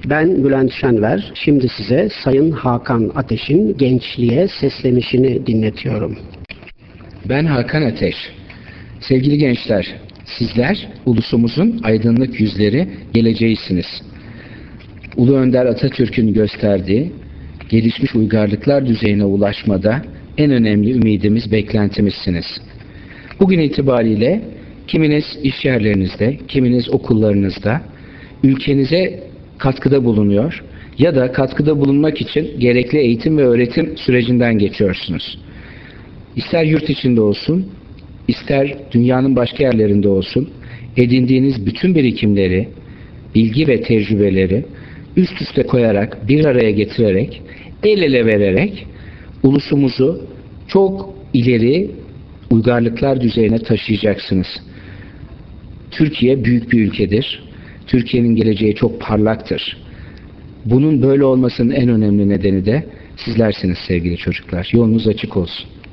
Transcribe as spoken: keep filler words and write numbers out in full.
Ben Bülent Şenver. Şimdi size Sayın Hakan Ateş'in gençliğe seslenişini dinletiyorum. Ben Hakan Ateş. Sevgili gençler, sizler ulusumuzun aydınlık yüzleri, geleceğisiniz. Ulu Önder Atatürk'ün gösterdiği gelişmiş uygarlıklar düzeyine ulaşmada en önemli ümidimiz, beklentimizsiniz. Bugün itibariyle kiminiz iş yerlerinizde, kiminiz okullarınızda ülkenize katkıda bulunuyor ya da katkıda bulunmak için gerekli eğitim ve öğretim sürecinden geçiyorsunuz. İster yurt içinde olsun, ister dünyanın başka yerlerinde olsun, edindiğiniz bütün birikimleri, bilgi ve tecrübeleri üst üste koyarak, bir araya getirerek, el ele vererek ulusumuzu çok ileri uygarlıklar düzeyine taşıyacaksınız. Türkiye büyük bir ülkedir. Türkiye'nin geleceği çok parlaktır. Bunun böyle olmasının en önemli nedeni de sizlersiniz sevgili çocuklar. Yolunuz açık olsun.